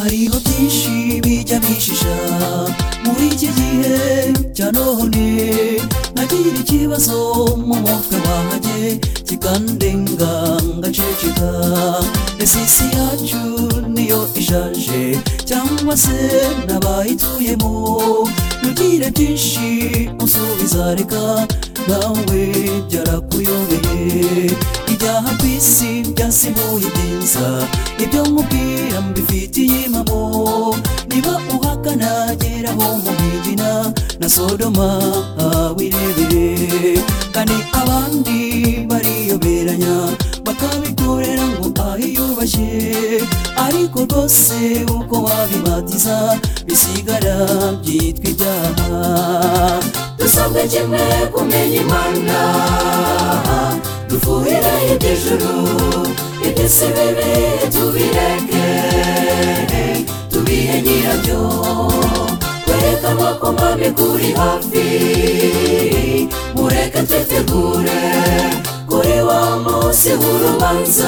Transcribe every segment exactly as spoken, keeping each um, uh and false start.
hariho byinshi bijya bishisha muri iki gihe cya none, nagira ikibazo mu mutwe wanjye kikandenga ngaceceka. Ese isi yacu niyo ishaje cyangwa se n'abayituyemo? Ntugire byinshi usubiza, reka nawe byarakuyobeye. Ibyaha ku isi byasibuye ibyiza, ibyo nkubwira mbifitiye impamo. Niba uhakana geraho mu Migina na Sodoma wirebere, kandi abandi bariyoberanya bakabikorera ngo ahiyubashye, ariko rwose uko wabibatiza bisigara byitwa ibyaha. Dusabwe kimwe kumenya Imana, dufuhira iby'ijuru, iby'isi bibi tubireke, tubihe nyirabyo. Kwerekanwa ko mabi kuri hafi, mureke twitegure kuri wa munsi w'urubanza,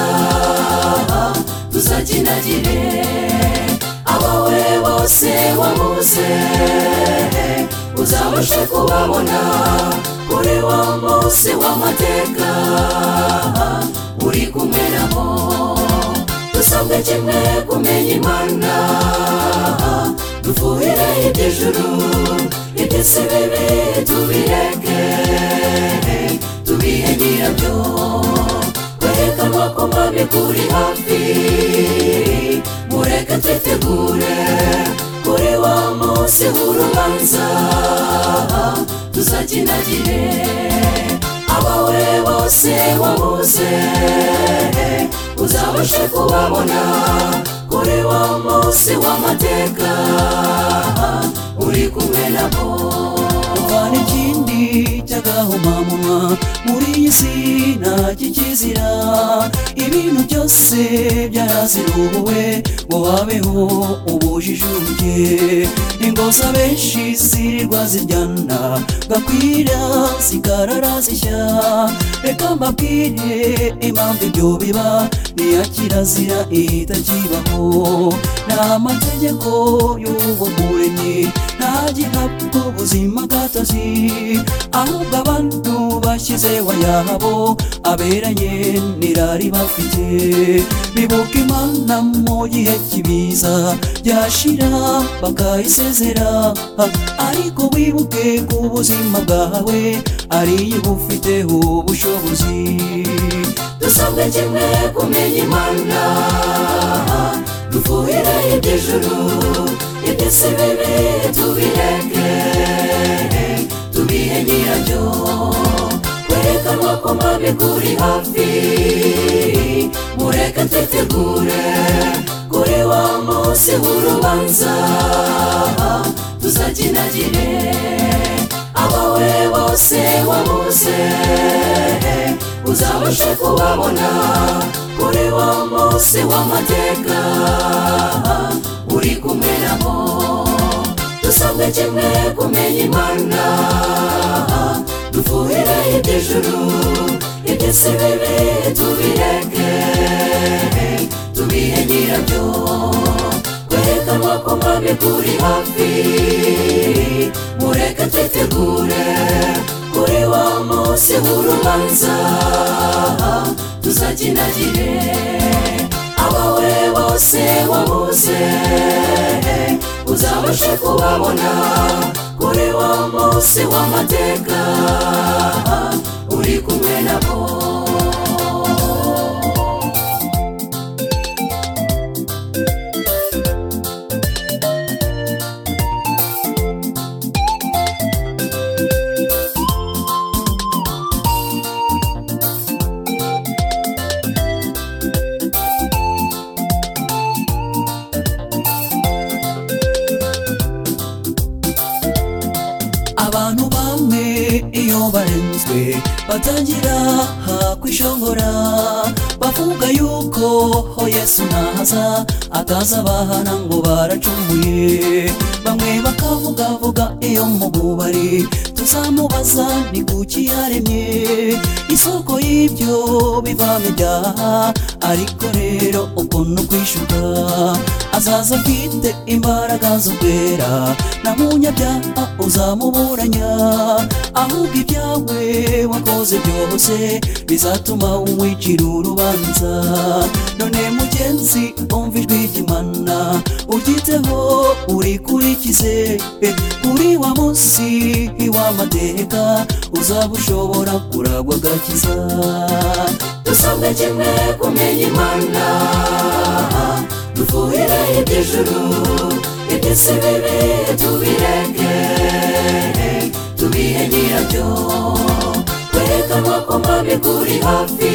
tuzakinagire abawe bose wamuze, uzabashe kubabona kuri wa munsi w'amateka, uri kumwe nabo. Dusabwe kimwe kumenya Imana, dufuhire iby'ijuru, iby'isi bibi tubireke, tubihe nyirabyo. Kwerekanwa ko mabi kuri hafi, mureke twitegure kuri wa munsi w'urubanza, tuzakinagire abawe bose wabuze, uzabashe kubabona kuri wa munsi w'amateka, uri kumwe nabo. Uvana ikindi cy'agahomamunwa muri iyi si nta kikizira, ibintu byose byarazirubuwe ngo habeho ubujijuke. Ingoza benshi zirirwa ziryana gakwira zikarara zishya, reka mbabwire impamvu ibyo biba niya kirazira itakibaho. Nta mategeko y'uwo muremyi, nta gihabwa ubuzima gatozi, ahubwo abantu bashyizeho ayabo aberanye n'irari bafite. Bibuka Imana mu gihe kibiza byashira bakayisezera, ariko wibuke ku ubuzima bwawe ariyo bufiteho ubushobozi. Dusabwe kimwe kumenya Imana, dufuhire iby'ijuru, iby'isi bibi tubireke, tubihe nyirabyo. Kwerekanwa ko mabi kuri hafi, mureke twitegure kuri wa munsi w'urubanza, tuzakinagire abawe bose wabuze, uzabashe kubabona kuri wa munsi w'amateka, uri kumwe nabo. Dusabwe kimwe kumenya Imana, dufuhire iby'ijuru, iby'isi bibi tubireke, tubihe nyirabyo. Kwerekanwa ko mabi kuri hafi, mureke twitegure kuri wa munsi w'urubanza, tuzakinagire abawe bose wabuze, uzabashe kubabona kuri wa munsi w'amateka, uri kumwe nabo. Abantu bamwe iyo barenzwe batangira kwishongora, bavuga yuko ho Yesu naza atazabahana ngo baracumuye. Bamwe bakavugavuga iyo mu bubari, tuzamubaza ni kuki yaremye, isoko y'ibyo bivamo ibyaha. Ariko rero uko no kwishuka azaza afite imbaraga zo kwera, nta munyabyaha uzamuburanya, ahubwo ibyawe wakoze byose bizatuma wicira urubanza. None mugenzi umva ijwi ry'Imana uryiteho urikurikize, kuri wa munsi w'amateka uzaba ushobora kuragwa agakiza. Dusabwe kimwe kumenya Imana, dufuhire iby'ijuru, iby'isi bibi tubireke, tubihe nyirabyo, kwerekanwa ko mabi kuri hafi,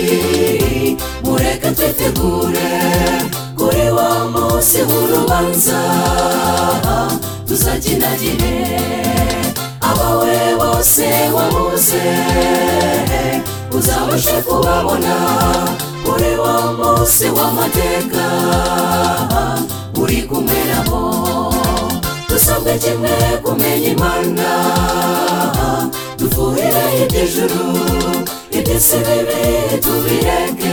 mureke twitegure kuri wa munsi w'urubanza, tuzakinagire abawe bose wabuze, uzabashe kubabona kuri wa munsi w'amateka, uri kumwe nabo. Dusabwe kimwe kumenya Imana, dufuhire iby'ijuru, iby'isi bibi tubireke,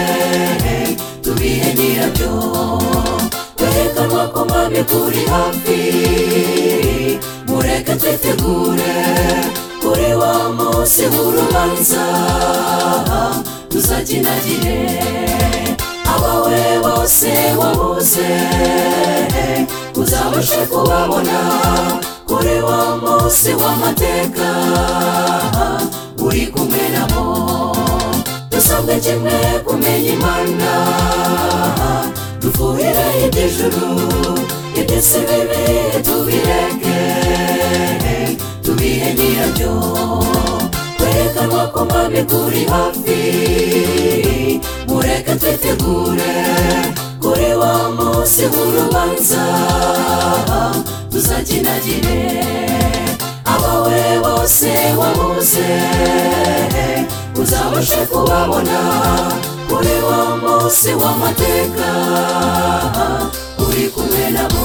tubihe nyirabyo, kwerekanwa ko mabi kuri hafi, mureke twitegure kuri wa munsi w'urubanza, tuzakinagire abawe bose wabuze, uzabashe kubabona kuri wa munsi w'amateka, uri kumwe nabo. Dusabwe kimwe kumenya Imana, dufuhire iby'ijuru, iby'isi bibi tubireke, tubihe nyirabyo, kwerekanwa ko mabi kuri hafi, mureke twitegure kuri wa munsi w'urubanza, tuzakinagire abawe bose wabuze, uzabashe kubabona kuri wa munsi w'amateka, uri kumwe nabo.